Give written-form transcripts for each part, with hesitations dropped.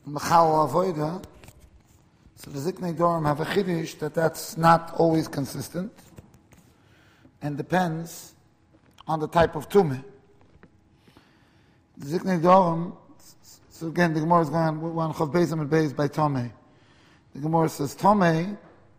Mechal Avoida. So the Ziknei Dorim have a chiddush that's not always consistent and depends on the type of tumah. The Ziknei Dorim, so again the Gemara is going on Chav Beis and Beis by Tomei. The Gemara says Tomei,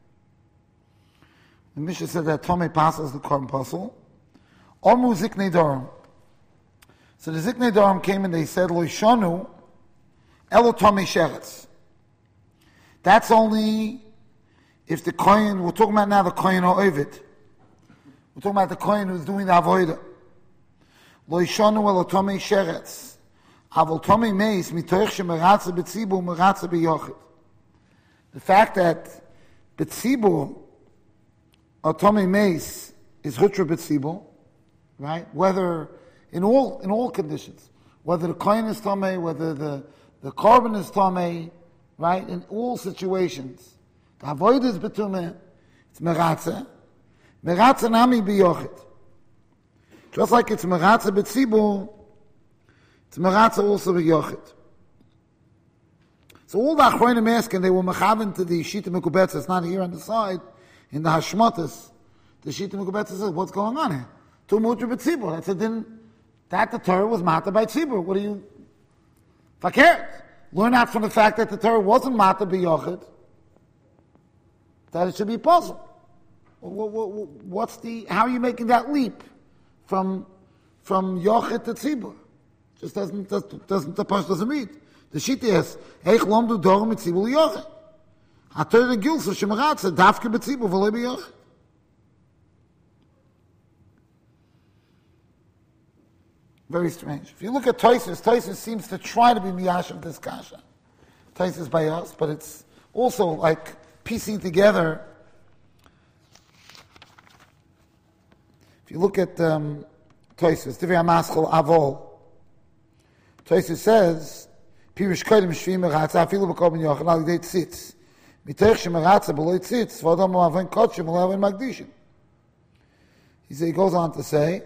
the Mishnah said that Tomei passes the Korban Puzzle. Omu Ziknei Dorim. So the Ziknei Dorim came and they said, Lo Shonu, Elo Tomei Sheretz. That's only if the Kohen, we're talking about now the Kohen or Ovid. We're talking about the Kohen who's doing the Avodah. Lo Shonu Elo Tomei Sheretz. Avol Tomei Meis, Mitoich Shemeratze B'tzibur, Meratze B'yochid. The fact that B'tzibur, or Tomei Meis, is Hutra B'tzibur, right? Whether in all conditions, whether the kohen is tamei, whether the korban is tamei, right? In all situations, the avodah is betumeh. It's meratze nami biyochid. Just like it's meratze betzibur, it's meratze also biyochid. So all the achronim ask, and they were mechaven to the Shita Mekubetza. It's not here on the side in the Hashmotas. The Shita Mekubetza says, "What's going on here?" To mutra b'tzibur. That's a din. That the Torah was mata by tzibur. What do you fakir? Learn out from the fact that the Torah wasn't mata b'yochid. That it should be puzzle. What's the? How are you making that leap from yochid to tzibur? Just doesn't the Pasuk doesn't read. The shita is eich lomdu dorem mitzibur liyochid. HaTorah gilsa shemaratza dafke b'tzibur v'lo b'yochid. Very strange. If you look at Tosfos seems to try to be miyash of this kasha. Tosfos by us, but it's also like piecing together. If you look at Tosfos, Divrei HaMaschil Avol, Tosfos says, Pirish Kodim Shvi Meratza Afilu B'Korban Yochid Al Yidei Tzitz Mitoich Shemeratza B'Lo Tzitz V'Adam Mo'avon Kodshim V'Lo Magdishim. He goes on to say,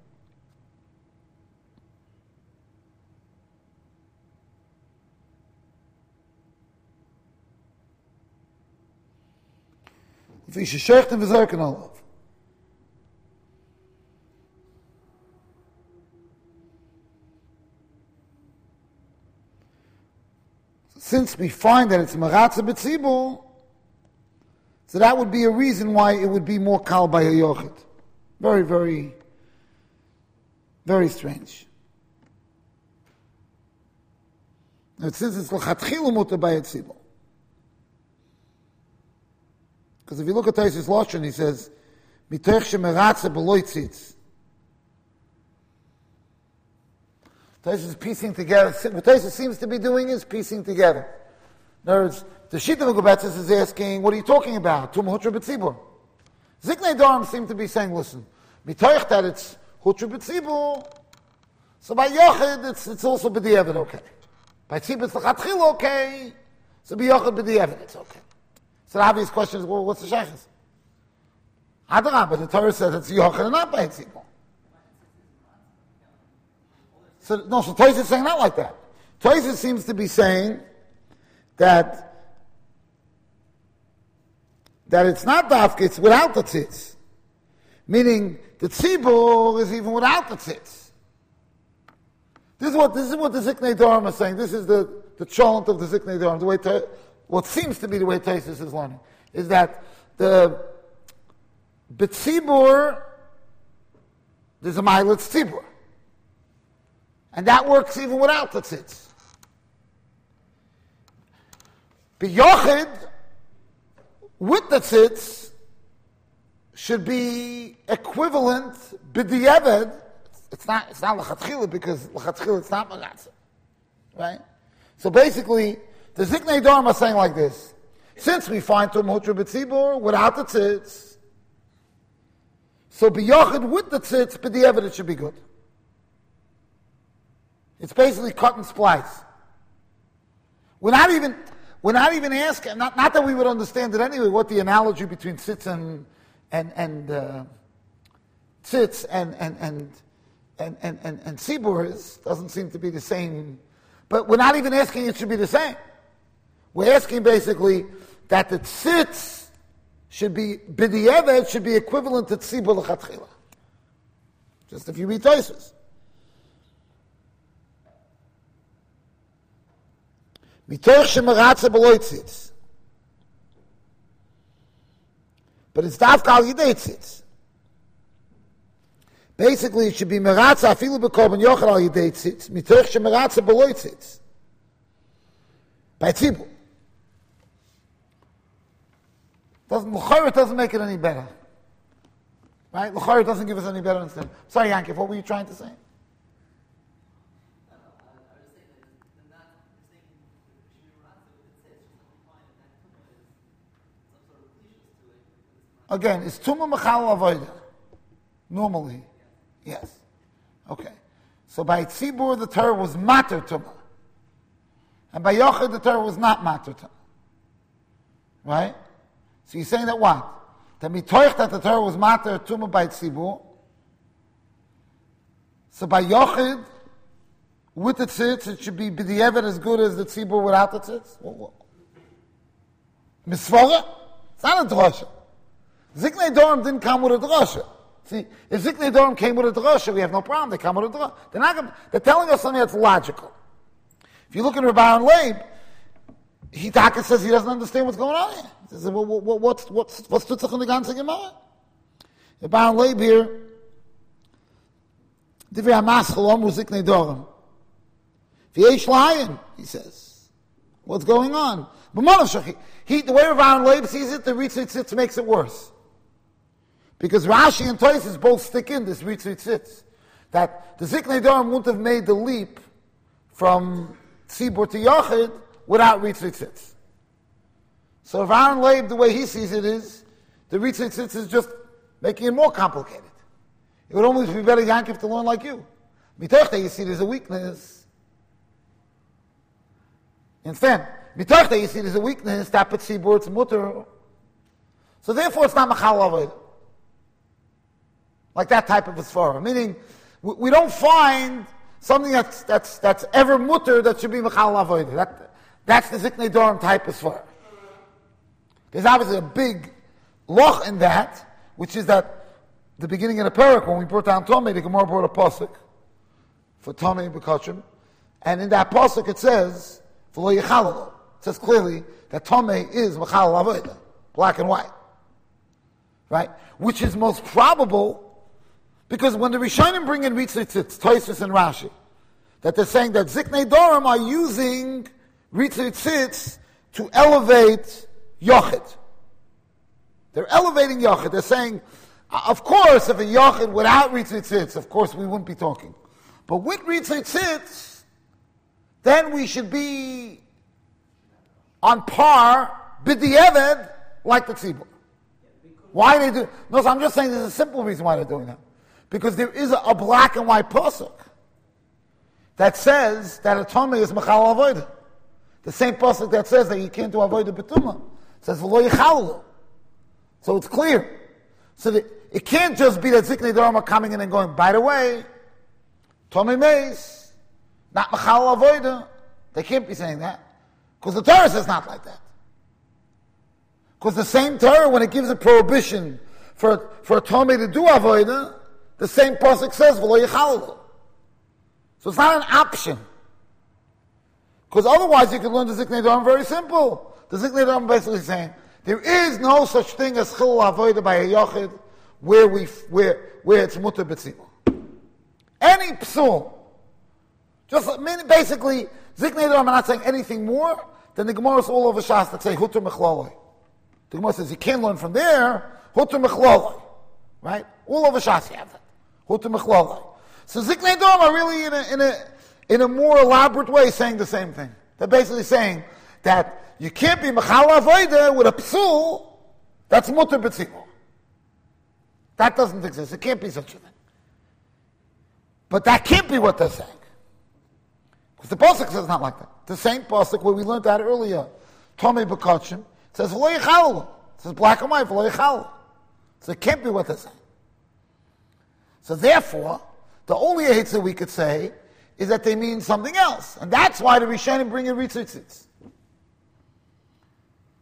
Since we find that it's meratze b'tzibur, so that would be a reason why it would be more kal by a yochid. Very, very, very strange. Now, since it's l'chatchilu mutar by a tzibur. Because if you look at Tosfos Lashon, he says, "Mitoich shemeratze b'lo tzitz." Tosfos is piecing together. What Tosfos seems to be doing is piecing together. In other words, the Shita Mekubetza is asking, "What are you talking about?" Tumah hutra b'tzibur. Ziknei Dorim seem to be saying, "Listen, mitoich that it's hutra b'tzibur, so by yochid it's also b'diavad okay. By tzibur it's l'chatchil okay, so by yochid b'diavad it's okay." So the obvious question is, well, what's the shaykhs? Adarabah, but the Torah says it's yochid and not by tzibur. So Tosfos is saying not like that. Tosfos seems to be saying that it's not dafka, it's without the tzitz. Meaning the tzibur is even without the tzitz. This is what the Ziknei Dorim is saying. This is the cholent of the Ziknei Dorim. The way what seems to be the way Tosfos is learning is that the b'tzibur there's a ma'alat tzibur. And that works even without the tzitz. B'yochid, with the tzitz, should be equivalent b'diavad. It's not l'chatchila because l'chatchila it's not meratze, right? So basically, the Ziknei Dorim are saying like this: since we find tumah hutra b'tzibur without the tzitz, so b'yochid with the tzitz b'diavad it should be good. It's basically cut and splice. We're not even asking. Not that we would understand it anyway. What the analogy between tzitz and tzitz and tzibur is doesn't seem to be the same. But we're not even asking it should be the same. We're asking basically that the tzitz should be, b'di'evet should be equivalent to tzibur l'chatchila. Just if you read Tosfos. Mitoch shemeratze b'loi tzitz. But it's dafka al yidei tzitz. Basically, it should be meratze afilu b'korban yochel al yidei tzitz, mitoch shemeratze b'loi tzitz. By tzibur. L'chayr doesn't make it any better. Right? L'chayr doesn't give us any better understanding. Sorry, Yankiv, what were you trying to say? Again, is tumah mechal avodah? Normally, yes. Okay. So by tzibur, the Torah was mater tumah. And by yochid, the Torah was not mater tumah. Right? So you're saying that what? That mitoich that the Torah was mater tumah by tzibur. So by yochid, with the tzitz, it should be b'di'evet as good as the tzibur without the tzitz? Misvora? It's not a drasha. Ziknei Dorim didn't come with a drasha. See, if Ziknei Dorim came with a drasha, we have no problem. They come with a drasha. They're telling us something that's logical. If you look in Rabbi Leib, Hitaka says he doesn't understand what's going on here. He says, well, what's Tutzach in the ganze Gemara? Rabbi Leib here, Divrei Hamas Chalom Ziknei Dorim. V'yesh lahayin, he says. What's going on? But the way Rabbi Leib sees it, the Ritzit Tzitz makes it worse. Because Rashi and Tosfos both stick in this Ritzit Tzitz. That the Ziknei Dorim wouldn't have made the leap from Tzibur to Yochid without Ritzit Tzitz. So Rabbi Leib, the way he sees it is, the Ritzit Tzitz is just making it more complicated. It would almost be better, Yankiv, to learn like you. Mitoch that you see there's a weakness. Instead, Mitoch that you see there's a weakness, that put Tzibur, it's mutter. So therefore it's not Machal Avodah. Like that type of a svara. Meaning, we don't find something that's ever mutter that should be Machal Avodah. That's the Ziknei Dorim type of svara. There's obviously a big loch in that, which is that the beginning of the parak, when we brought down Tomei, the Gemara brought a pasuk for Tomei B'Kachim, and in that pasuk it says, V'lo Yechalalo. It says clearly that Tomei is Machal Avodah, black and white. Right? Which is most probable, because when the Rishonim bring in Ritzit Tzitz, Tosfos and Rashi, that they're saying that Ziknei Dorim are using Ritzit Tzitz to elevate Yochid. They're elevating Yochid. They're saying, of course, if a Yochid without Ritzit Tzitz, of course we wouldn't be talking. But with Ritzit Tzitz, then we should be on par, b'di'evet, like the Tzibur. Why they do? No, so I'm just saying there's a simple reason why they're doing that. Because there is a black and white pasuk that says that a Tomei is Machal Avodah. The same pasuk that says that you can't do Avodah B'tumah. It says, V'lo Yechalalo. So it's clear. So that it can't just be that Ziknei Dorim are coming in and going, by the way, Tomei Meis, not Machal Avodah. They can't be saying that. Because the Torah says not like that. Because the same Torah, when it gives a prohibition for a Tomei to do Avodah, the same pasuk says, V'lo Yechalalo. So it's not an option. Because otherwise you could learn the Ziknei Dorim very simple. The Ziknei Dorim basically saying, there is no such thing as Chil Avodah by a Yochid where it's Mutter B'tzibur. Any psul. Just basically, Ziknei Dorim are not saying anything more than the Gemara all over Shas that say Hutter Mechlaloi. The Gemara says you can't learn from there, Hutter Mechlaloi. Right? All over Shas you have that. Hutter Mechlaloi. So Ziknei Dorim are really in a more elaborate way saying the same thing. They're basically saying that you can't be Machal Avodah with a psul that's Mutter B'tzibur. That doesn't exist. It can't be such a thing. But that can't be what they're saying. Because the pasuk says not like that. The same pasuk where we learned that earlier, Tomei B'Kachim, says V'lo Yechalalo. It says black and white, V'lo Yechalalo. So it can't be what they're saying. So therefore, the only Eitzah we could say is that they mean something else. And that's why the Rishonim bring in Ritzit Tzitz.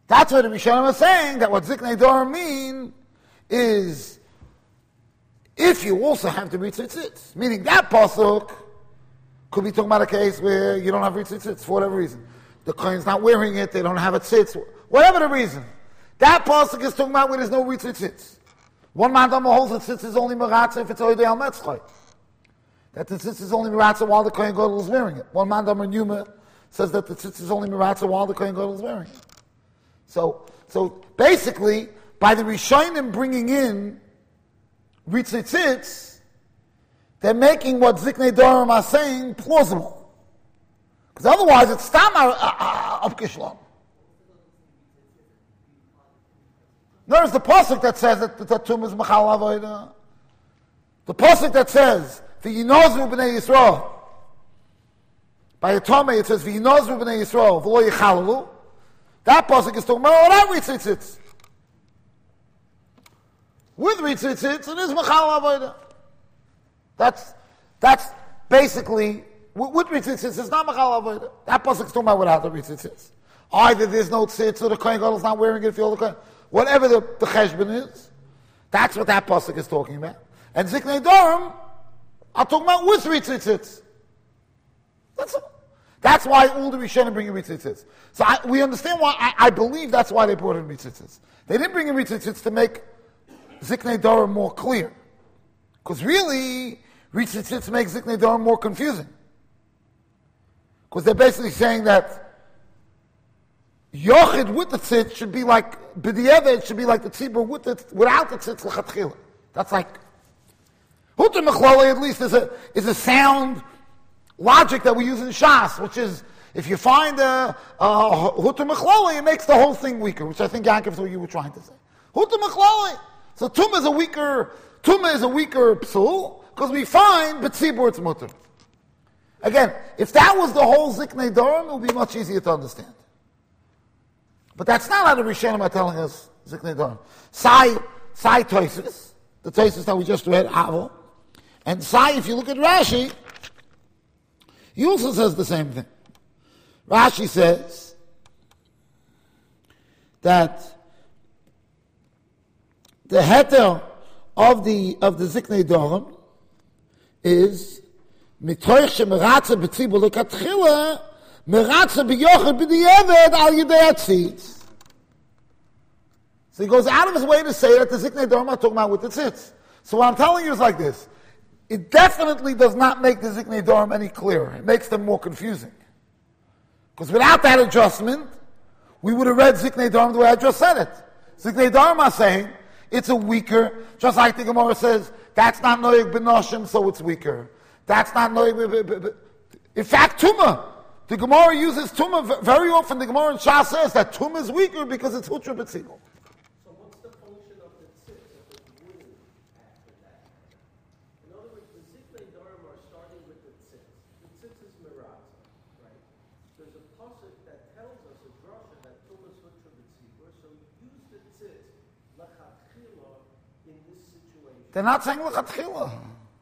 That's what the Rishonim are saying, that what Ziknei Dorim mean is if you also have the Ritzitzitz, meaning that pasuk could be talking about a case where you don't have Ritzitzitz for whatever reason. The Kohen's not wearing it, they don't have a tzitz, whatever the reason. That pasuk is talking about where there's no Ritzitzitz. One man holds that tzitz is only Meratza if it's Oidei al Metzchay. That the tzitz is only Meratza while the Kohen Gadol is wearing it. One man Yuma says that the tzitz is only Meratza while the Kohen Gadol is wearing it. So basically, by the Rishonim bringing in Ritzitzitz, they're making what Ziknei Dorim are saying plausible. Because otherwise it's Stam of Kishlon. There's the pasuk that says that the Tum is Machal Avodah. The pasuk that says, V'yinozru b'nei Yisrael. By Yitome it says, V'yinozru b'nei Yisrael, v'lo yichalalu. That pasuk is talking about without Ritzitzitz. With Ritzitzitz, it is Machal Avodah. That's basically, with Ritzitzitz, it's not Machal Avodah. That pasuk is talking about without the Ritzitzitz. Either there's no tzitz, or the Kohen Gadol is not wearing it if you're the Kohen. Whatever the cheshbon is, that's what that pasuk is talking about. And Ziknei Dorim are talking about with Ritzitzitz. That's why all the Rishonim bring in Ritzitzitz. So we understand why, I believe that's why they brought in Ritzitzitz. They didn't bring in Ritzitzitz to make Ziknei Dorim more clear. Because really, Ritzitzitz makes Ziknei Dorim more confusing. Because they're basically saying that Yochid with the tzitz should be like B'di'eved, should be like the tzibur without the tzitz l'chatchila. That's like Hutter Mechlali at least is a sound logic that we use in Shas, which is if you find a Hutter Mechlali, it makes the whole thing weaker, which I think Yaakov is what you were trying to say. Hutter Mechlali. So Tumah is a weaker psul because we find B'tzibur it's mutter. Again, if that was the whole Ziknei Dorim, it would be much easier to understand. But that's not how the Rishonim are telling us Ziknei Dorim. Sai Toises, the Toises that we just read, Avo, and Sai, if you look at Rashi, he also says the same thing. Rashi says that the heter of the Ziknei Dorim is mitoich shemeratze b'tzibur lekatchila meratze b'yochid b'di'eved al yidei atzitz. So he goes out of his way to say that the Ziknei Dorim are talking about with the tzitz. So what I'm telling you is like this. It definitely does not make the Ziknei Dorim any clearer. It makes them more confusing. Because without that adjustment, we would have read Ziknei Dorim the way I just said it. Ziknei Dorim are saying it's a weaker, just like the Gemara says, that's not Noyeg B'Noshim, so it's weaker. That's not Noyeg. In fact, Tumah. The Gemara uses Tumah very often. The Gemara in Shas says that Tumah is weaker because it's Hutra B'Tzibur. So what's the function of the tzitz of the wooden after that? In other words, the Ziknei Dorim are starting with the tzitz. The tzitz is Meratza, right? There's a pasuk that tells us a drasha that Tumah is Hutra B'Tzibur, so use the tzitz l'chatchila in this situation. They're not saying l'chatchila.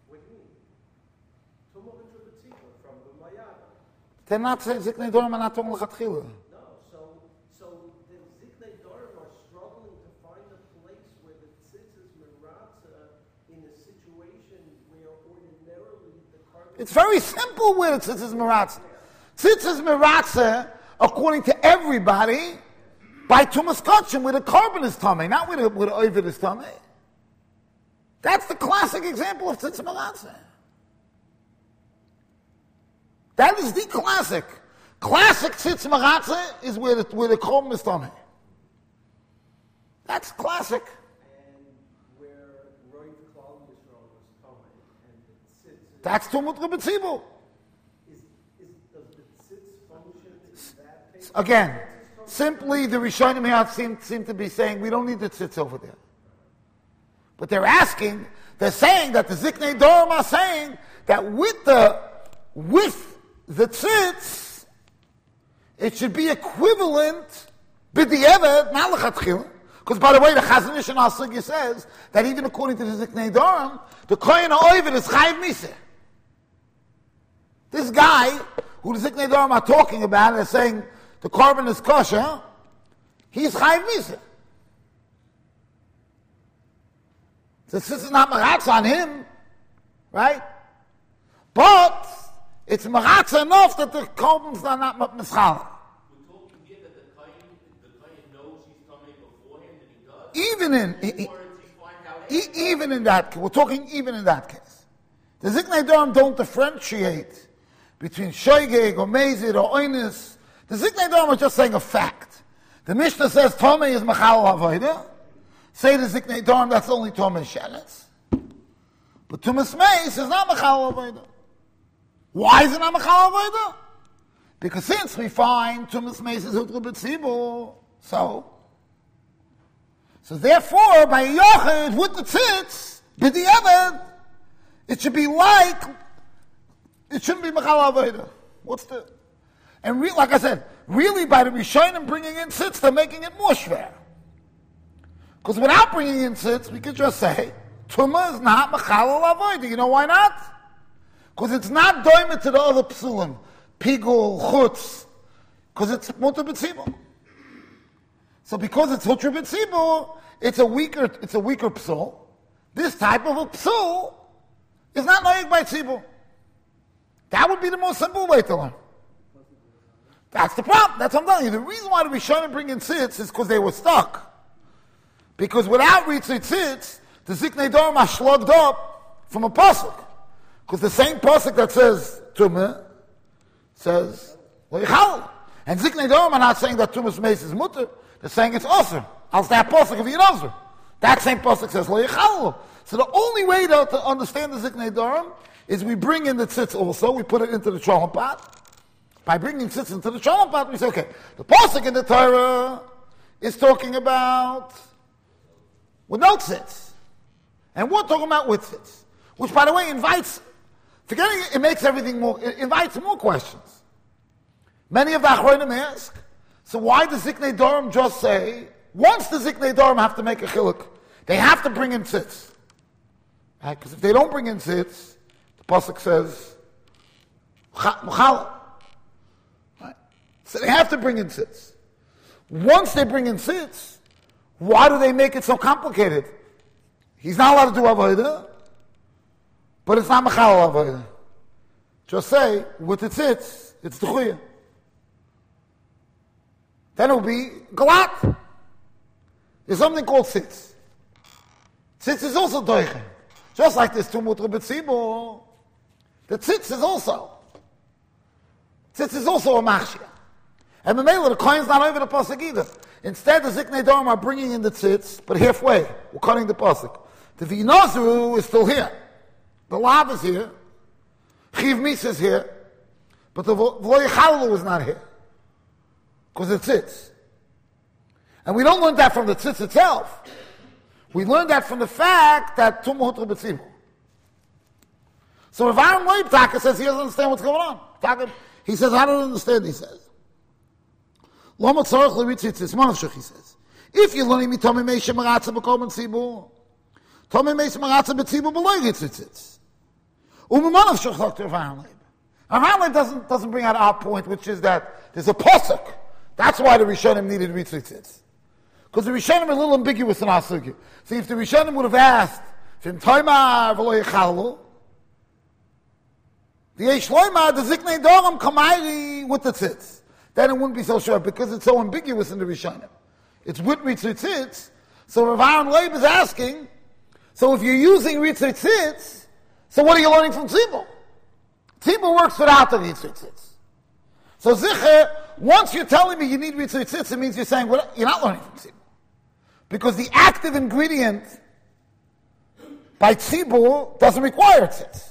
They're not saying Ziknei Dorim are not talking l'chatchila. No, so the Ziknei Dorim are struggling to find a place where the tzitz is meratza in a situation where ordinarily the carbon... It's very simple where the tzitz is meratza. Tzitz is meratza, according to everybody, by Tumas Kachim, where the carbon is tummy, not where the ovid is tummy. That's the classic example of tzitz meratza. That is the classic. Classic tzitz meratza is where the carbon is tummy. That's classic. And where Roiv Klal Yisrael was tummy, and the tzitz... That's Tumut B'Tzibur. Does the tzitz function in that case? Again, simply the Rishonim here seem to be saying we don't need the tzitz over there. But they're saying that the Ziknei Dorim are saying that with the tzitz, it should be equivalent b'di'eved, not l'chatchila. Because by the way, the Chazon Ish in Al-Sugya says that even according to the Ziknei Dorim, the Kohen HaOvid is Chayiv Miseh. This guy, who the Ziknei Dorim are talking about, and saying the carbon is kosher, he's chayiv misa. The tzitz is not maratz on him, right? But it's maratz enough that the korbans are not mischala. We're talking here that the kohen knows he's coming beforehand, and he does. Even in that case, we're talking even in that case. The Ziknei Dorim don't differentiate between shoygeg or mezid or oinus. The Ziknei Dorim are just saying a fact. The Mishnah says Tomei is machal avodah. Say the Ziknei Dorim, that's only Tomei sheretz. But Tumas Meis is not machal avodah. Why is it not machal avodah? Because since we find Tumas Meis is utru b'tzibur, so therefore, by Yochid, with the tzitz, b'di'evet, it should be like, it shouldn't be Mechal Avodah. What's the... And like I said, really by the Rishonim bringing in tzitz, they're making it more schwer. Because without bringing in tzitz, we could just say, Tumah is not Mechal Avodah. You know why not? Because it's not doimah to the other psulim, pigul, chutz, because it's mutar b'tzibur. So because it's Hutra B'tzibur, it's a weaker psul. This type of a psul is not noyeg by tzibur. That would be the most simple way to learn. That's the problem. That's what I'm telling you. The reason why the Rishonim bring in tzitz is because they were stuck. Because without Ritzei tzitz, the Ziknei Dorim are slugged up from a pasuk. Because the same pasuk that says Tumah says Leichal. And Ziknei Dorim are not saying that Tumas Meis is mutter. They're saying it's osir. Als that pasuk of Yinozir. That same pasuk says lo yichalu. So the only way to understand the Ziknei Dorim is we bring in the tzitz also. We put it into the shalom pot. By bringing tzitz into the shalom pot, we say, okay, the pasuk in the Torah is talking about with no tzitz, and we're talking about with tzitz, which, by the way, invites. Forgetting it makes everything more. It invites more questions. Many of the achronim ask. So why does Ziknei Dorim just say, once the Ziknei Dorim have to make a chiluk, they have to bring in tzitz? Right? Because if they don't bring in tzitz, the pasuk says, M'chala. Right? So they have to bring in tzitz. Once they bring in tzitz, why do they make it so complicated? He's not allowed to do avodah, but it's not M'chala avodah. Just say, with the tzitz, it's the chuyah. Then it will be galat. There's something called tzitz. Tzitz is also doichen. Just like this tumut b'tzibur, the tzitz is also. Tzitz is also a machshia. And the mailer, the coin's not over the pasuk either. Instead, the Ziknei Dorim are bringing in the tzitz, but halfway. We're cutting the pasuk. The V'yinozru is still here. The lav is here. Chiv mis is here. But the V'lo yichalu is not here. Because it's tzitz. And we don't learn that from the tzitz itself. We learn that from the fact that tumah hutra b'tzibur. So if Aaron Leib Taka says he doesn't understand what's going on. He says, I don't understand, he says. Lama tzarech l'ritzitzis manavshach, he says. If you're learning me Tomei Meis Maratza b'kol b'tzibur, Tomei Meis Maratza b'tzibur b'loy ritzitzis. U'manavshach, Dr. Aaron Leib. Aaron Leib doesn't bring out our point, which is that there's a pasuk. That's why the Rishonim needed ritzitzis. Because the Rishonim are a little ambiguous in our sugya. See, if the Rishonim would have asked, V'im toimar v'lo yichalu, the Yesh Loimar, the Ziknei Dorim, Kamairi with the tzitz. Then it wouldn't be so sure, because it's so ambiguous in the Rishonim. It's with ritzitzis. So Rav Aaron Leib is asking, so if you're using ritzitzis, so what are you learning from tzibur? Tzibur works without the ritzitzis. So Zicher, once you're telling me you need ritzitzis, it means you're saying, well, you're not learning from tzibur. Because the active ingredient by tzibur doesn't require tzitz.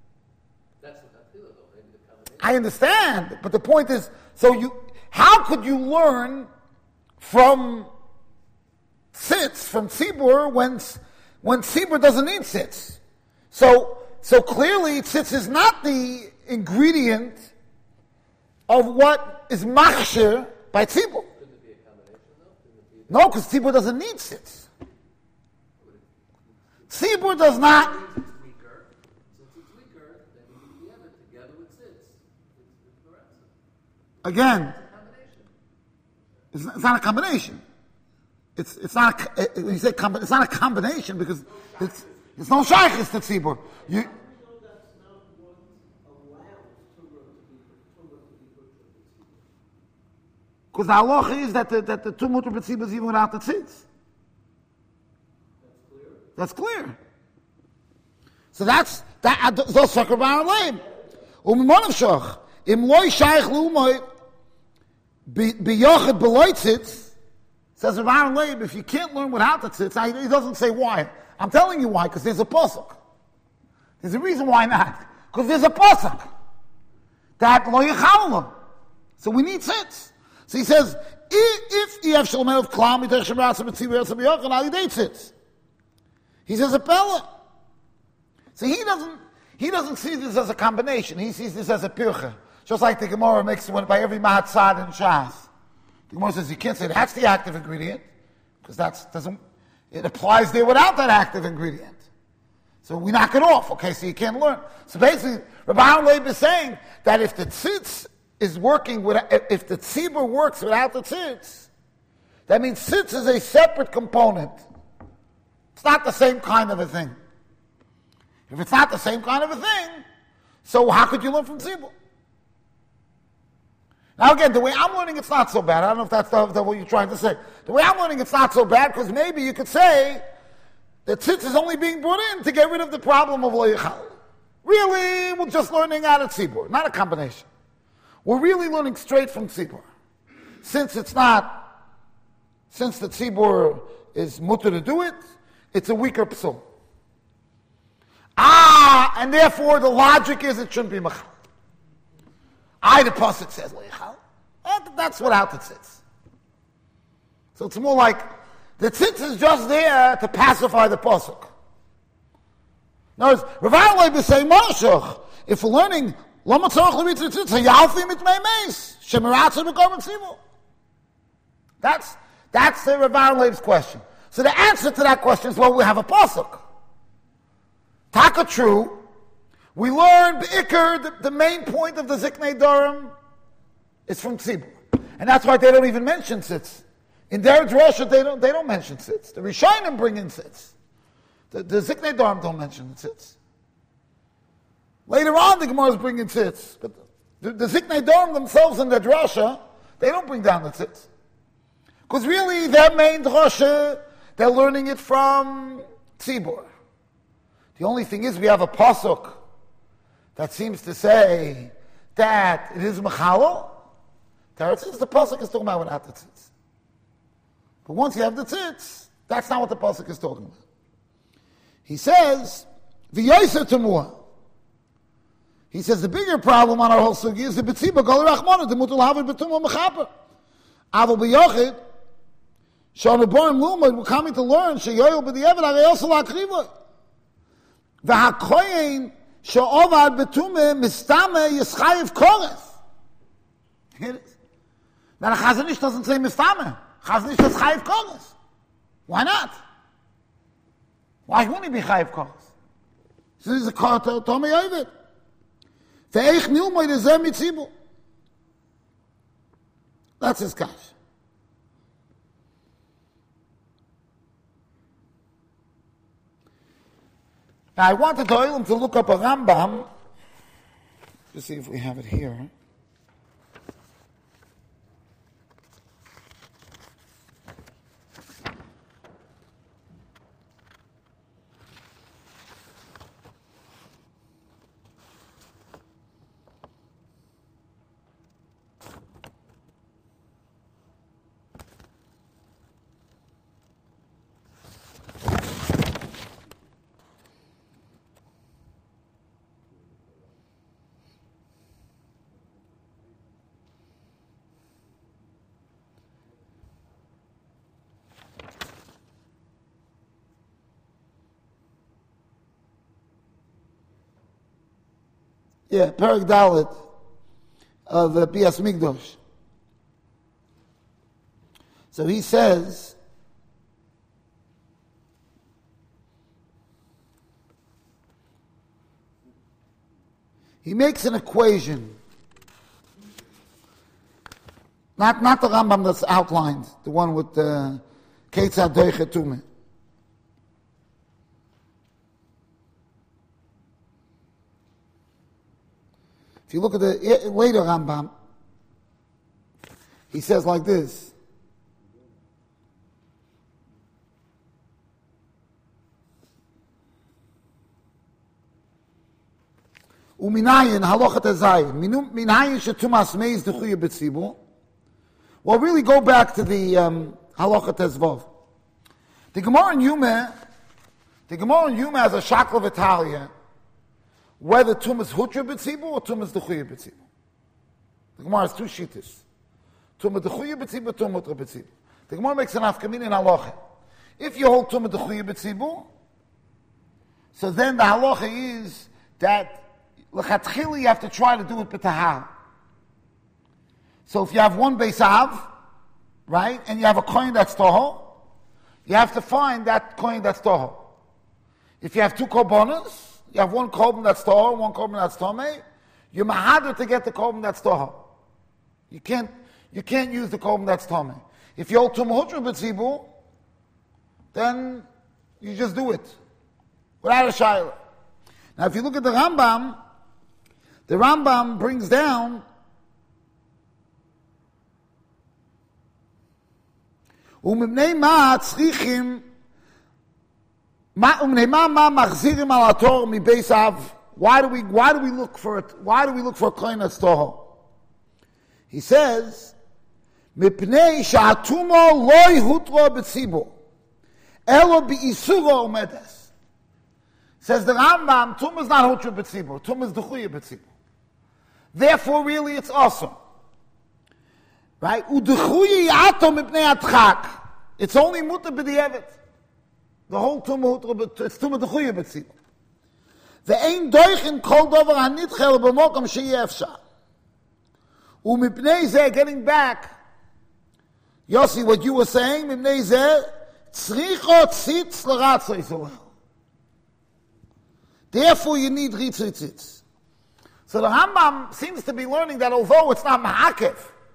I understand, but the point is, how could you learn from tzitz, from tzibur, when tzibur doesn't need tzitz? So clearly tzitz is not the ingredient of what is machshir by tzibur. No, because tzibur doesn't need tzitz. Tzibur does not. Again, it's not a combination. it's not it's not a combination because it's no shaykhis to tzibur. You. Because the halacha is that the two mutter b'tzibur is even without the tzitz. That's clear. So that's those sucker bar leim. U'mimonav shoch im loy shaykh lu'umoy biyochid beloy tzitz. Says Aaron Leib, if you can't learn without the tzitz, he doesn't say why. I'm telling you why, because there's a pasuk. There's a reason why not. Because there's a pasuk that lo yechallah. So we need tzitz. So he says, if you have shalom of klam, mitach shemratza b'tzibur yatzah b'yochid, al yidei tzitz. He says a pella. So he doesn't see this as a combination. He sees this as a pircha. Just like the Gemara makes it by every mahatzad and shas. The Gemara says you can't say that's the active ingredient because it applies there without that active ingredient. So we knock it off. Okay, so you can't learn. So basically, Rabbi Leib is saying that if the tzitz is working if the tzibur works without the tzitz, that means tzitz is a separate component. It's not the same kind of a thing. If it's not the same kind of a thing, so how could you learn from tzibur? Now again, the way I'm learning, it's not so bad. I don't know if that's what you're trying to say. The way I'm learning, it's not so bad because maybe you could say that tzitz is only being brought in to get rid of the problem of lo yichal. Really, we're just learning out of tzibur, not a combination. We're really learning straight from tzibur. Since the tzibur is mutter to do it, it's a weaker psul. And therefore the logic is it shouldn't be machal. The pasuk says leichal. That's without the tzitz. So it's more like the tzitz is just there to pacify the pasuk. In other words, Rav Leib is saying, Moshe, if we're learning lama tzorach l'mitzvah tzitz, hayalfi mitmei meis shemiratza b'kol mitzivu. That's the Rav Leib's question. So the answer to that question is, well, we have a pasuk. Taka true. We learned the main point of the Ziknei Dorim is from Tzibur. And that's why they don't even mention tzitz. In their drasha, they don't mention tzitz. The Rishonim bring in tzitz. The Ziknei Dorim don't mention tzitz. Later on, the Gemara is bringing tzitz. But the Ziknei Dorim themselves in their drasha, they don't bring down the tzitz. Because really, their main drasha, they're learning it from Tzibur. The only thing is we have a pasuk that seems to say that it is mechalal. Teretz is the pasuk is talking about without the tzitz. But once you have the tzitz, that's not what the pasuk is talking about. He says, v'yoser temua. He says the bigger problem on our whole sugi is the betziba gal rachmana the mutul havid betumah mechaper. Aval b'yochid shanu borim lumad we're coming to learn sheyoyel b'di'evet arayosel akriva v'hakoyin she'ovad betumah mistame yischayev koreth. Here it is. Now the Chazon Ish doesn't say mistame. Chazon Ish says chayev koreth. Why not? Why wouldn't he be chayev koreth? So this is a tomei ovid. Ve'eich nilmoi lezeh mitzibu. That's his kash. Now I wanted to oil him to look up a Rambam to see if we have it here. Yeah, Perek Dalet of Bias Migdosh. So he says, he makes an equation, not the Rambam that's outlined, the one with the Ketzad doiche tumah. If you look at the later Rambam, he says like this. Uminayin halochat azayin minayin shetumas meiz dechuya b'tzibur. Well, really go back to the halochat ezvov. The Gemara in Yuma has a shakla of Italia, whether tumas hutra b'tzibur or tumas dechuya b'tzibur. The Gemara has two shittas: tumas dechuya b'tzibur, tumas hutra b'tzibur. The Gemara makes an afkamin in halacha. If you hold tumas dechuya b'tzibur, so then the halacha is that l'chatchili you have to try to do it b'tahar. So if you have one beisav, right, and you have a coin that's toho, you have to find that coin that's toho. If you have two korbanos, you have one korban that's toho, one korban that's tomei, you're mahader to get the korban that's toho. You can't use the korban that's tomei. If you hold tumah hutra b'tzibur, then you just do it without a shayla. Now, if you look at the Rambam brings down umnei ma tzrichim umnei ma machzirim al hator mi beisav. Why do we look for it? Why do we look for a kohen that's toho? He says mipnei sha'atumo loy hutro b'tzibur elo bi'isuro umedes. Says the Rambam, tumah is not hutra b'tzibur, tumah is dechuya b'tzibur. Therefore, really, it's awesome. Right? U'dechuya yatom mipnei atchak. It's only mutar b'di'evet. The whole tumah hutra, it's tumah dechuya b'tzibur. Ve'ein doichin kol dover hanitchel b'mokom she'yeh efshar. U'mipnei zeh, getting back, Yossi, what you were saying, mipnei zeh, tzricho tzitz l'ratzoi zolel. Therefore, you need ritzitzitz. So the Rambam seems to be learning that although it's not ma'akev,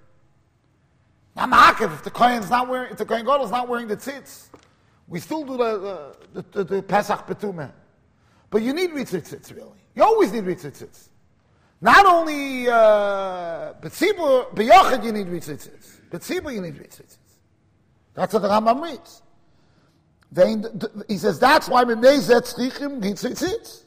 if the kohen gadol is not wearing the tzitz, we still do the Pesach Betumah. But you need ritzitzitz, really. You always need ritzitzitz. Not only b'tzibur, b'yochid you need ritzitzitz. B'tzibur you need ritzitzitz. That's what the Rambam reads. He says that's why Mimnei Zeh tzrichim ritzitzitz.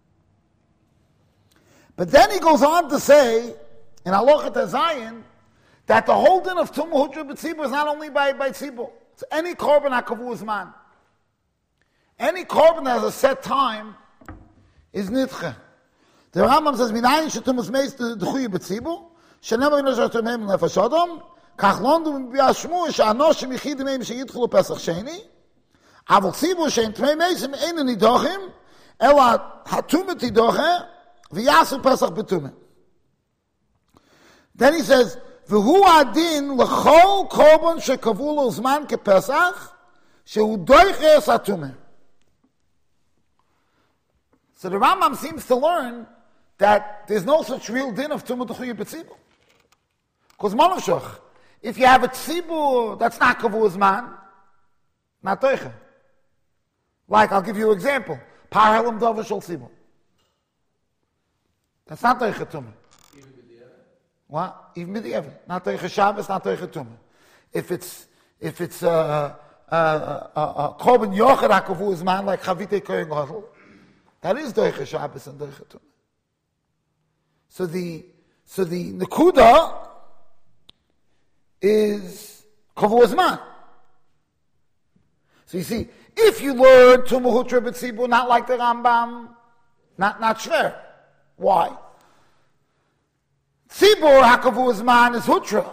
But then he goes on to say, in Halochat Hazayin, that the whole din of Tumah Hutra B'tzibur is not only by tzibur. It's any korban hakavu zman. Any korban that has a set time is nitche. The Rambam says, Minayin shetumas meis dechuya b'tzibur, shenever inashatum hem nefesh adam, kach londu b'yashmu, she'anoshim yichidim hem she'yitchulu Pesach Sheni, avol tzibur she'en tmei meisim einen nidochim, ela hatumet nidoche, v'yasu Pesach Betumah. Then he says, v'hu adin l'chol korban shekavu lo zman kepesach, she'u doiche es hatumah. So the Rambam seems to learn that there's no such real din of tumah dechuya b'tzibur. Because Monoshach, if you have a tzibur that's not kavu zman, not doiche. Like, I'll give you an example. Par helam dover shel tzibur. That's not doiche tumah. Even b'di'evet? What? Even b'di'evet. Not doiche Shabbos, not doiche tumah. If it's korban yochad hakavu zman, like chavite kohen gadol, that is doiche Shabbos and doiche tumah. So the nekuda is kavu zman. So you see, if you learn tumah hutra b'tzibur, not like the Rambam, not shver. Why? Tzibur hakavu zman is hutra.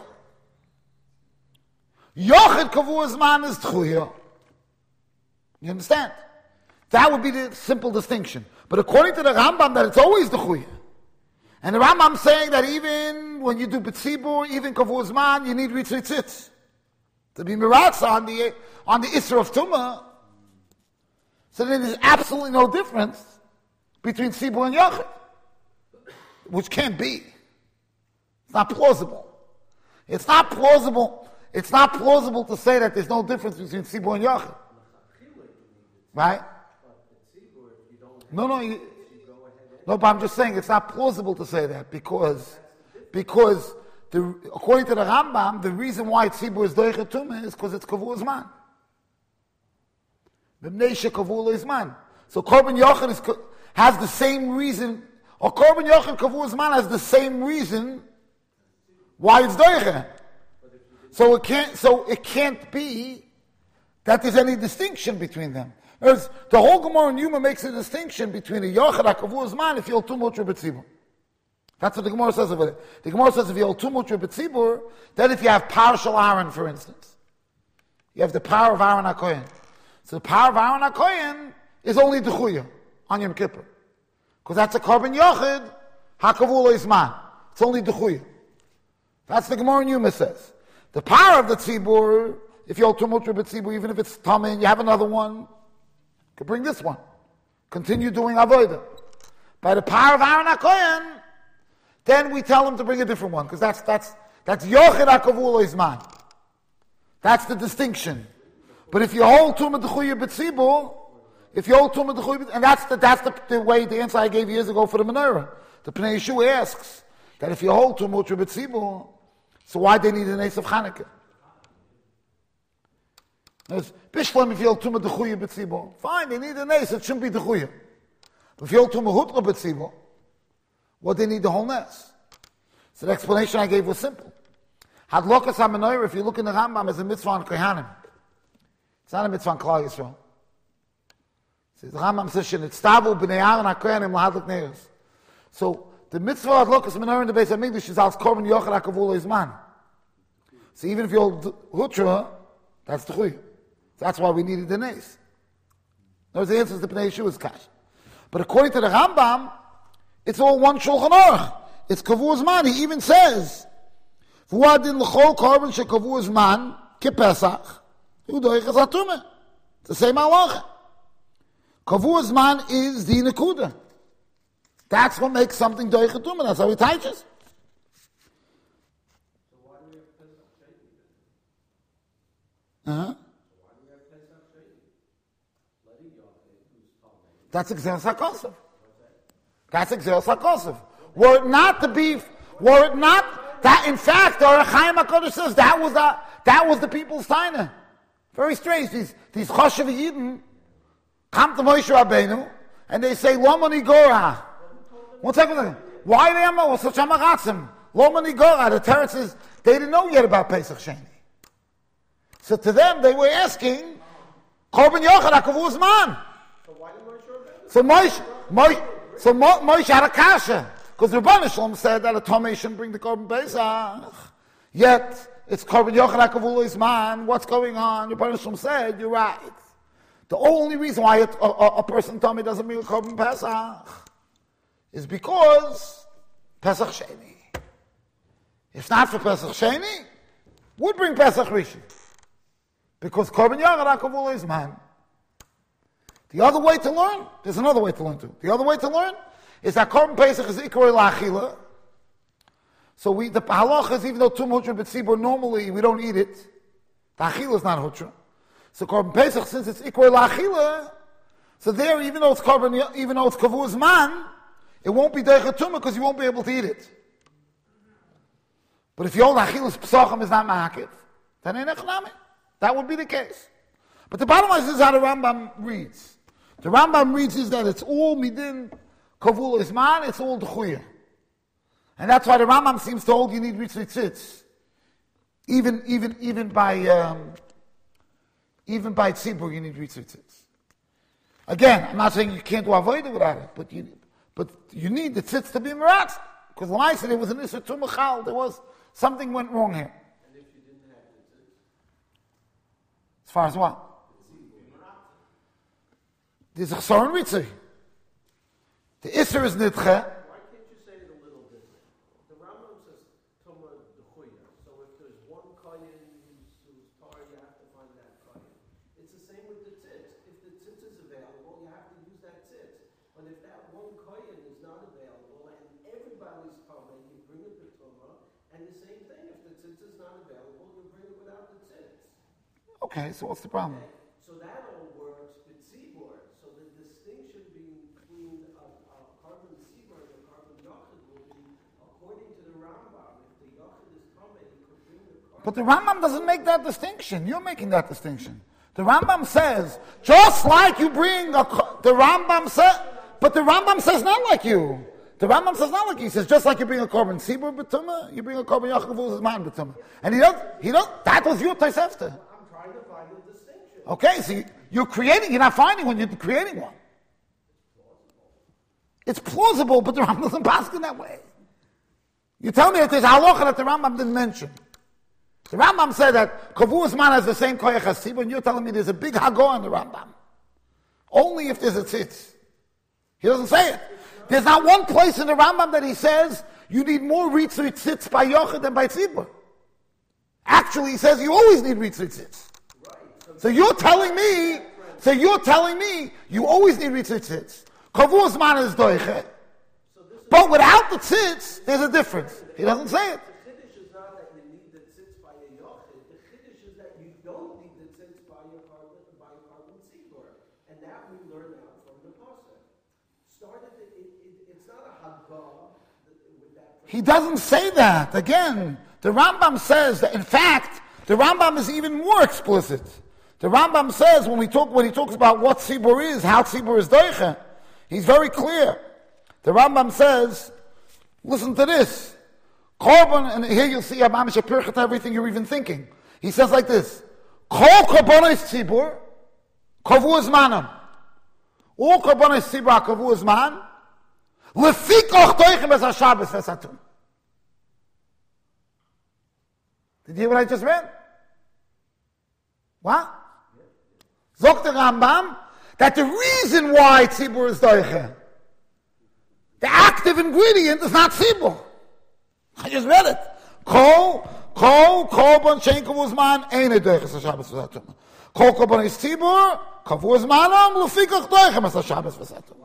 Yochid kavu zman is tchuya. You understand? That would be the simple distinction. But according to the Rambam, that it's always the chuya. And the Rambam saying that even when you do b'tzibur, even kavu zman, you need ritzitzitz to be miratza on the isra of tumah. So then there's absolutely no difference between tzibur and yochid, which can't be. It's not plausible. It's not plausible. it's not plausible to say that there's no difference between tzibur and yachid. Right? No, but I'm just saying it's not plausible to say that because according to the Rambam, the reason why tzibur is doichet tumah is because it's kavur zman. B'mneisha kavur zman. So korban yachid has the same reason, or korban yachid kavur zman has the same reason why it's doichet. So it can't be that there's any distinction between them. The whole Gemara in Yuma makes a distinction between a Yochid HaKavur Zman if you hold too much B'tzibur. That's what the Gemara says over it. The Gemara says if you hold too much B'tzibur, then if you have partial Aaron, for instance, you have the power of Aaron HaKoyen. So the power of Aaron HaKoyen is only D'chuya on Yom Kippur. Because that's a Korban Yochid HaKavur Zman. It's only D'chuya. That's the Gemara in Yuma says. The power of the Tzibur, if you hold too much B'tzibur, even if it's Tameh and you have another one, could bring this one. Continue doing avodah. By the power of Aaron HaKoyen, then we tell him to bring a different one, because that's Yochid HaKavur Zman. That's the distinction. But if you hold Tumah D'chuya B'tzibur, and that's the way, the answer I gave years ago for the menorah. The Pnei Yeshua asks that if you hold Tumah B'tzibur, so why they need an ace of Chanukah? Bishlam, if you hold Tumah D'chuya B'tzibur, fine, they need an ace, it shouldn't be D'chuya. If you hold Tumah Hutra B'tzibur, what they need the whole nes? So the explanation I gave was simple. Hadlokas HaMenorah, if you look in the Rambam, is a mitzvah on Kohanim. It's not a mitzvah on Klal Yisrael. The Rambam says, "Shenitztavu b'nei Aaron HaKohanim lahadlik neiros." So the mitzvah Hadlokas HaMenorah in the Beis HaMikdash is als korban yochid hakavul zman. So even if you hold Hutra, that's the chuy. That's why we needed the nes. Those are the answers to Pnei Yeshua's kash. But according to the Rambam, it's all one Shulchan Aruch. It's kavur zman. He even says, "V'uadin l'chol korban shekavur zman kepesach u'doiches atumah." It's the same halacha. Kavur zman is the nekuda. That's what makes something doichet tumah. That's how he teaches. So why do we have Pesach Sheni Uh-huh. So why do we have Pesach Sheni? Letting Yochid who's Talmud. That's Exeris HaKosov. That's Exeris HaKosov. Were it not, that in fact, the Orach Chaim HaKadosh says that was the people's taina. Very strange. These Choshev Yidden come to Moshe Rabbeinu and they say, Lo mani gorah. One second. Why they have such amaratzim? Lo mani gorah. The Teretz is, they didn't know yet about Pesach Sheni. So to them, they were asking, Korban Yochid HaKavur Zman. So why did Moshe Rabbeinu? So Moshe had a kasha. Because the Rebbeinu Shalom said that a Tomei shouldn't bring the Korban Pesach. Yet, it's Korban Yochid HaKavur Zman. What's going on? The Rebbeinu Shalom said, you're right. The only reason why a person told me doesn't bring a Korban Pesach is because Pesach Sheni. If not for Pesach Sheni, would bring Pesach Rishon. Because Korban Yochid HaKavur Zman. The other way to learn, there's another way to learn too. The other way to learn is that Korban Pesach is Ikroi La'achila. So the halacha is, even though Tum Hutra B'tzibur, normally we don't eat it, the Achila is not Hutra. So Korban Pesach, since it's Ikroi La'achila, so there, even though it's Kavur Zman, it won't be Deichet Tumah because you won't be able to eat it. But if your Achilas Pesachim is not Ma'akiv, then ain't Echnami. That would be the case. But the bottom line is how the Rambam reads. The Rambam reads is that it's all midin kavul isman, it's all d'chuya. And that's why the Rambam seems to hold you need ritzvah tzitz. Even by tzibur you need ritzvah tzitz. Again, I'm not saying you can't do avodah without it, but you need the tzitz to be meratz. Because when I said it was an isra tumachal, there was something went wrong here. And if you didn't have the tzitz? As far as what? There's a chsar and ritzah. The isser is nidche. Why can't you say it a little different? The Rambam says Tumah D'chuya. So if there's one kohen who's tar, you have to find that kohen. It's the same with the tzitz. If the tzitz is available, you have to use that tzitz. But if that one kohen is not available and everybody's tar, you bring it to Tumah. And the same thing, if the tzitz is not available, you bring it without the Okay, so what's the problem? So that all works with Tzibur. So the distinction between a carbon Tzibur and a carbon Yochid will be, according to the Rambam, if the Yochid is Tameh, he could bring the carbon. But the Rambam doesn't make that distinction. You're making that distinction. The Rambam says, just like you bring the Rambam says, but the Rambam says not like you. The Rambam says not like you. He says, just like you bring a carbon Tzibur b'tumah, you bring a carbon Yochid Kavuz man b'tumah. And he don't, that was your Tosefta. I'm trying to find a distinction. Okay, so you're not finding one, you're creating one. It's plausible, but the Rambam doesn't pass in that way. You tell me that there's halacha that the Rambam didn't mention. The Rambam said that Kavuz man has the same koyach as Tzibur, and you're telling me there's a big hagor in the Rambam. Only if there's a tzitz. He doesn't say it. There's not one place in the Rambam that he says you need more ritzui tzitz by Yochid than by Tzibur. Actually, he says you always need ritzui tzitz. So you're telling me you always need ritzui tzitz. Kavuz man is doiche. But without the tzitz, there's a difference. He doesn't say it. The Chiddush is not that you need the tzitz by a Yochid. The Chiddush is that you don't need the tzitz by a carbon Tzibur. And that we learn out from the Pasuk. It's not a Haggadah with that. He doesn't say that. Again, the Rambam says that, in fact, the Rambam is even more explicit. The Rambam says, when he talks about what Tzibur is, how Tzibur is doiche, he's very clear. The Rambam says, listen to this. Korban, and here you'll see Mamish Pirchet everything you're even thinking. He says like this, Kol korbanos Tzibur, kavu zmanam. All korbanos Tzibur kavu zman, lefikoch doichem es ha-Shabbos v'satum. Did you hear what I just read? What? Zok the Rambam, that the reason why Tzibur is doiche, the active ingredient is not Tzibur. I just read it. Kol korban shein kavu zman, ein doiche es ha-Shabbos v'satum. Kol korban is Tzibur, kavu zmanam, lefikoch doichem es ha-Shabbos v'satum.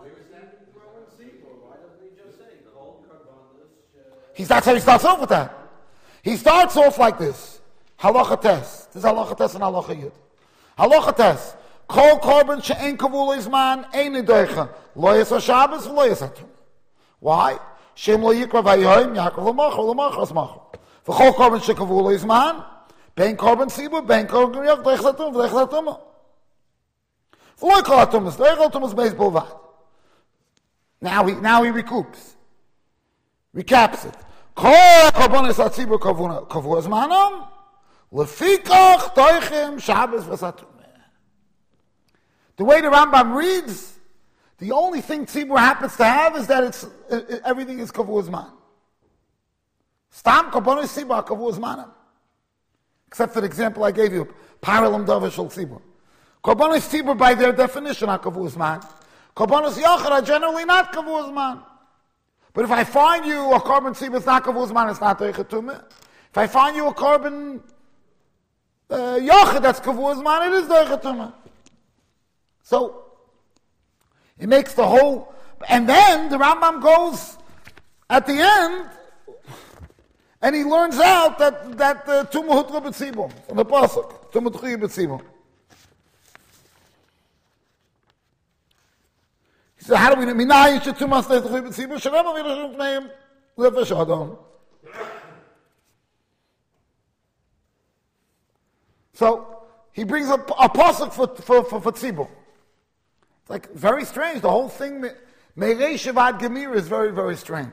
That's how he starts off with that. He starts off like this. Halacha tes. This is halacha tes and halacha yud. Halacha tes. Kol korban she'en kavul izman ein doicha. Lo yis ha-Shabbos v'lo yis ha-Tum. Why? Shem lo yikra v'yoyim Yaakov l'machor asmachor. V'chol korban she'kavul izman ben korban tzibur ben korban yoch doich ha-Tum v'doich ha-Tum. V'lo yikra ha-Tumas. Doich ha-Tumas beis bolvad. Now he recoups. Recaps it. Kol korbanos hatzibur kavu zmanam, lefikach doichem Shabbos v'satum. The way the Rambam reads, the only thing tzibur happens to have is that everything is kavu zman. Stam korbanos tzibur kavu zmanam. Except for the example I gave you, paralim davar shel tzibur. Korbanos tzibur by their definition are kavu zman. Korbanos yochid are generally not kavu zman. But if I find you a carbon tzibur, it's not kavuz man, it's not doiche tumah. If I find you a carbon yochid that's kavuz man, it is doiche tumah. So it makes the whole, and then the Rambam goes at the end, and he learns out that tumah hutra b'tzibur from the pasuk, tumah tchuyi b'tzibur. So how do we know? So he brings a pasuk for tzibur. It's like very strange. The whole thing, Meirei Shevad Gemir, is very, very strange.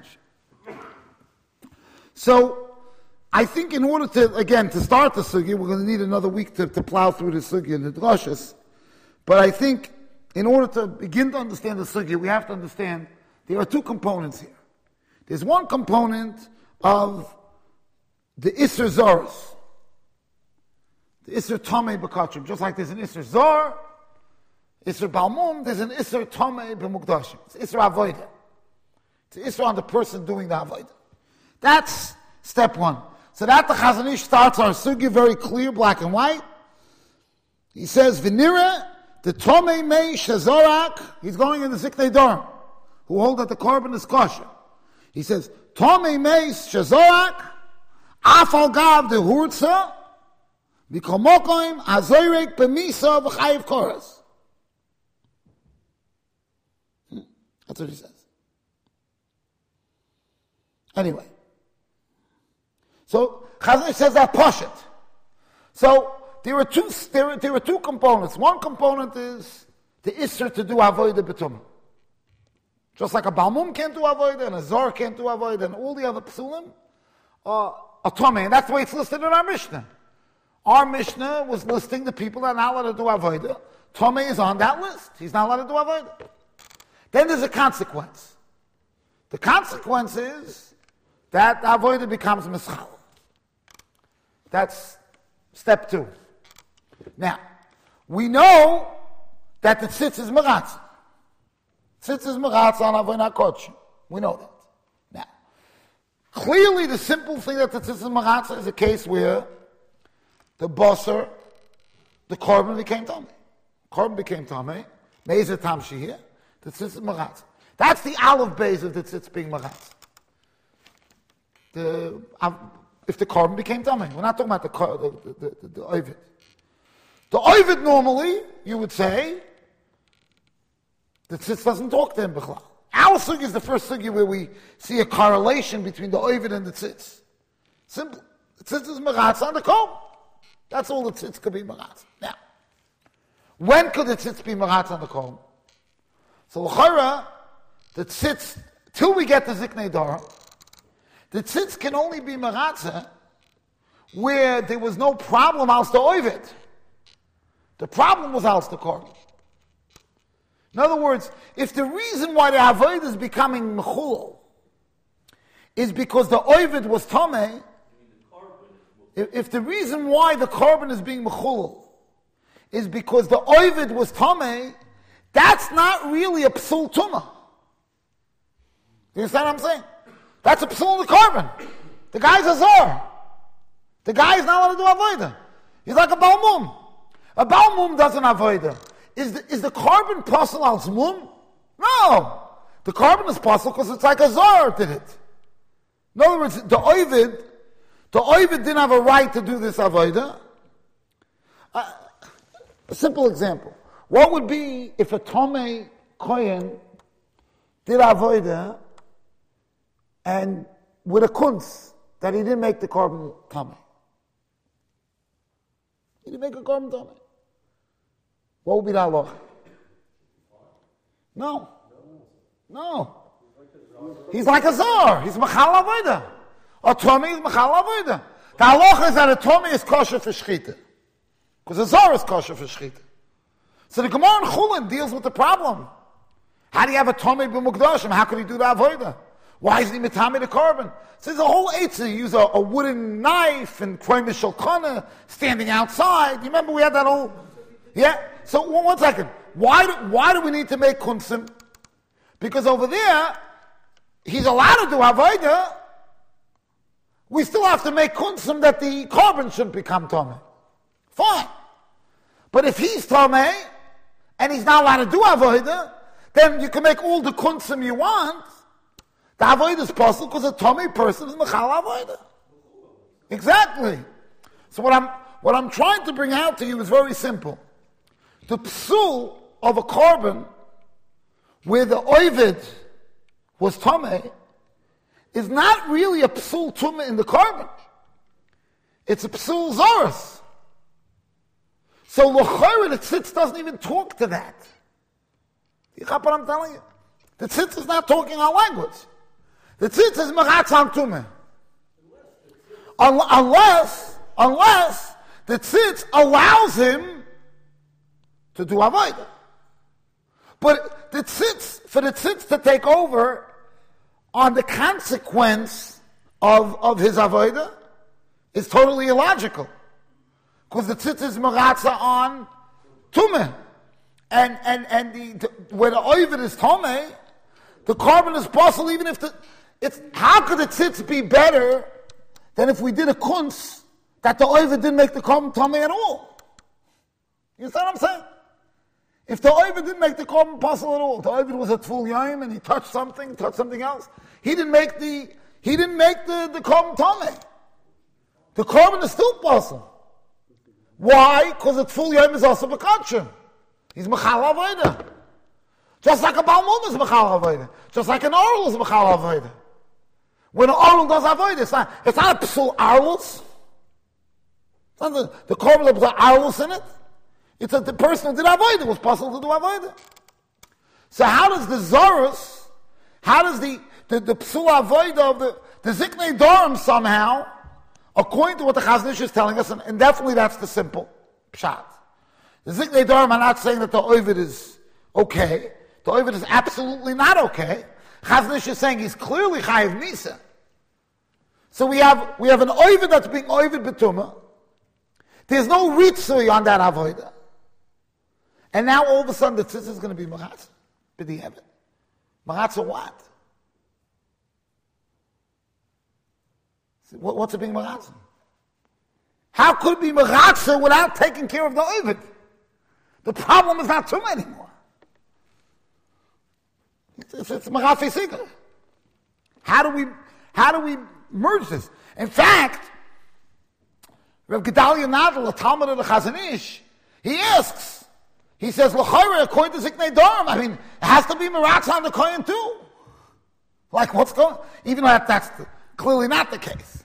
So I think in order to start the sugya, we're going to need another week to plow through the sugya and the drashas. But I think in order to begin to understand the sugya, we have to understand there are two components here. There's one component of the Isser Zoros, the Isser Tomei B'Kachim. Just like there's an Isser Zor, Isser Balmum, there's an Isser Tomei B'Mukdashim. It's Isser Avodah. It's Isser on the person doing the Avodah. That's step one. So that the Chazon Ish starts our sugya very clear, black and white. He says, V'nira, the Tomei Mei Shazorak, he's going in the Ziknei Dorim, who hold that the korban is kosher. He says, Tomei Mei Shazorak, Afal Gav de Hurtza, V'komokoim hazoyrek b'misa v'chayiv koras. That's what he says. Anyway. So, Chazon says that Poshet. So, there are two components. One component is the Isser to do Avodah B'tumah. Just like a Balmum can't do Avodah, and a Zor can't do Avodah, and all the other Psulim are Tomei. And that's the way it's listed in our Mishnah. Our Mishnah was listing the people that are not allowed to do Avodah. Tomei is on that list. He's not allowed to do Avodah. Then there's a consequence. The consequence is that Avodah becomes Mischal. That's step 2. Now, we know that the tzitz is Meratza. Tzitz is Meratza on Avodah Kodesh. We know that. Now, clearly the simple thing that the tzitz is Meratza is a case where the Basar, the Korban became Tameh. Korban became Tameh. Mezer Tam Shehir. The tzitz is Meratza. That's the Aleph base of the tzitz being Meratza. If the Korban became Tameh. We're not talking about the Ovid. The Ovid normally, you would say, the tzitz doesn't talk to him b'chlal. Our sugi is the first sugi where we see a correlation between the Ovid and the tzitz. Simple. The tzitz is Meratza on the Korban. That's all the tzitz could be Meratza. Now, when could the tzitz be Meratza on the Korban? So l'chara, the tzitz, till we get to Ziknei Dara, the tzitz can only be Meratza where there was no problem als the Ovid. The problem was als the Korban. In other words, if the reason why the Avodah is becoming Mechul is because the Ovid was Tomei, if the reason why the Korban is being Mechul is because the Ovid was Tomei, that's not really a Psul Tumah. You understand what I'm saying? That's a Psul in the Korban. The guy's a Zor. The guy is not allowed to do Avodah. He's like a Balmum. A Balmum doesn't Avodah. Is the Korban Pasal als Mum? No. The Korban is Pasal because it's like a Zor did it. In other words, the Ovid didn't have a right to do this Avodah. A simple example. What would be if a Tomei Kohen did Avodah and with a kunz that he didn't make the Korban Tomei? He didn't make a Korban Tomei. What would be the halacha? No. He's like a Zor. He's Machal Avodah. A Tomei is Machal Avodah. The halacha is that a Tomei is kosher for Shechita. Because a Zor is kosher for Shechita. So the Gemara in Chulin deals with the problem. How do you have a Tomei b'Mukdashim? How could he do the Avodah? Why is he mitami the Korban? So there's a whole eitzah. You use a wooden knife and kroim shalkana standing outside. You remember we had that whole... Yeah? So one second. Why do we need to make kunsim? Because over there, he's allowed to do Avodah. We still have to make kunsim that the Korban shouldn't become Tomei. Fine. But if he's Tomei, and he's not allowed to do Avodah, then you can make all the kunsim you want. The Avodah is possible because a Tomei person is Mechal Avodah. Exactly. So what I'm trying to bring out to you is very simple. The psul of a Korban where the Ovid was Tomei is not really a psul Tumah in the Korban. It's a psul Zoros. So l'chayr, the tzitz doesn't even talk to that. You got what I'm telling you? The tzitz is not talking our language. The tzitz is meratz am tumah. Unless the tzitz allows him to do avodah. But the tzitz, for the tzitz to take over on the consequence of his avodah is totally illogical. Because the tzitz is meratza on tumah. And where the ovid is tomei, the Korban is possible even if how could the tzitz be better than if we did a kunz that the ovid didn't make the Korban tomei at all? You understand what I'm saying? If the ovid didn't make the Korban possible at all, the ovid was a tful yayim and he touched something else, he didn't make the Korban tomei. The Korban is still possible. Why? Because the full yom is also b'kachim. He's mechal avodah. Just like a balmum is mechal avodah. Just like an oral is mechal avodah. When an oral does avodah, it's not a psul arlus. It's not the korban that put arlus in it. It's that the person who did avodah was possible to do avodah. So how does the zorus, how does the psul avodah of the ziknei dorim somehow, according to what the Chazon Ish is telling us, and definitely that's the simple pshat. The ziknei dorim are not saying that the ovid is okay. The ovid is absolutely not okay. Chazon Ish is saying he's clearly chayiv misa. So we have an ovid that's being ovid betuma. There's no ritzui on that avodah. And now all of a sudden the tzitz is going to be maratza. B'di'evet. Maratza what? What's it being maratza? How could it be maratza without taking care of the ovid? The problem is not tumah anymore. It's marafi sigur. How do we merge this? In fact, Rav Gedalia Nadal, a Talmud of the Chazon Ish, he asks, he says, l'chayre, according to Ziknei Dorim, I mean, it has to be Meratza on the Kohen too. Like, what's going on? Even though that's clearly not the case.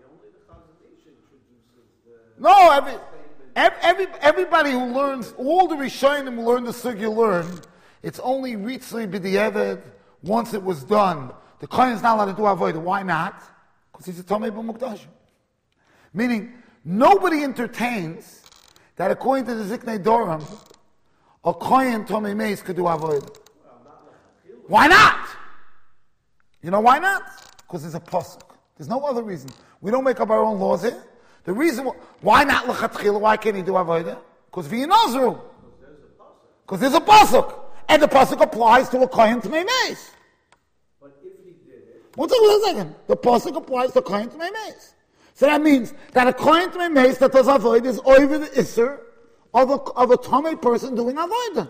No, everybody who learns, all the Rishonim who learn the Sugya learn, it's only Ritzli B'di'evet once it was done. The Kohen is not allowed to do Avodah. Why not? Because he's a Tomei B'Mukdashim. Meaning, nobody entertains that according to the Ziknei Dorim, a Kohen Tomei Meis could do Avodah. Why not? You know why not? Because there's a pasuk. There's no other reason. We don't make up our own laws here. The reason why not l'chatchila? Why can't he do avodah? Because v'yinazru. Because there's a pasuk, and the pasuk applies to a kohen to meis. But if he did it, one second. The pasuk applies to kohen to meis. So that means that a kohen to meis that does avodah is over the isser of a tomei person doing avodah.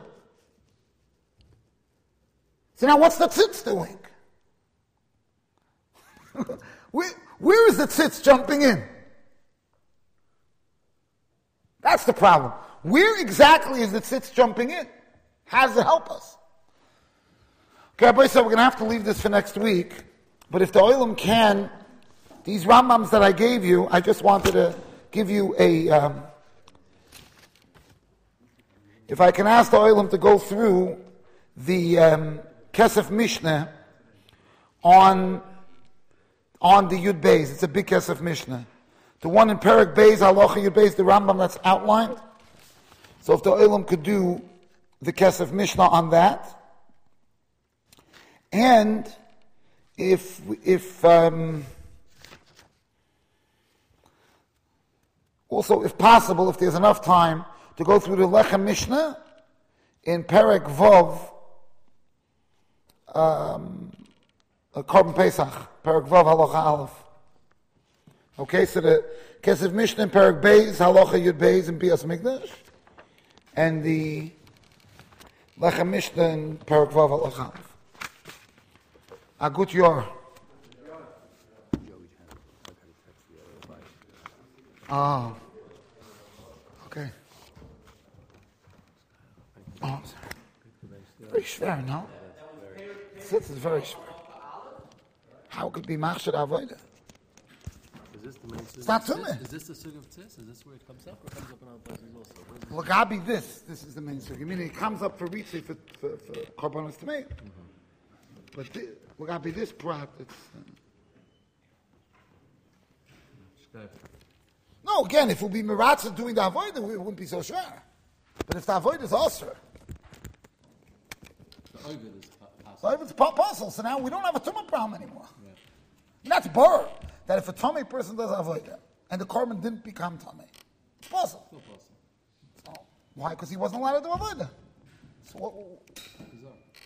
So now, what's the tzitz doing? Where is the tzitz jumping in? That's the problem. Where exactly is the tzitz jumping in? How does it help us? Okay, Rabbi said we're going to have to leave this for next week. But if the Olam can, these Rambams that I gave you, I just wanted to give you a... if I can ask the Olam to go through the Kesef Mishnah on the Yud Beis. It's a big Kesef Mishnah. The one in Perek Beis, Halacha Yud Beis, the Rambam that's outlined. So if the Olam could do the Kesef Mishnah on that. And if also, if possible, if there's enough time, to go through the Lechem Mishnah in Perek Vov, Korban Pesach, Perek Vav, Halacha Aleph. Okay, so the Kesef Mishnah in Perek Beis, Halacha Yud Beis in Bias Mikdash, and the Lechem Mishnah in Perek Vav, Halacha Aleph. Agut Yor. Oh, okay. Oh, I'm sorry. Very schwer, no? This is very schwer. How could it be Machshad Avodah? Is this the main sugar? It's not Tumah. Is this the sugar of Tzis? Is this where it comes up, or comes up in other places also? Lagabi, this is the main sugar. Meaning it comes up for Ritzi for Korbanos to make. But Lagabi, this prat, it's... No, again, if it would be Meratza doing the Avodah, it wouldn't be so sure. But if the Avodah is also, The Ovid is so if it's possible, so now we don't have a Tumah problem anymore. Yeah. And that's bar, that if a Tomei person does Avodah, and the Korban didn't become Tomei, it's possible. still possible. So, why? Because he wasn't allowed to do Avodah. So what?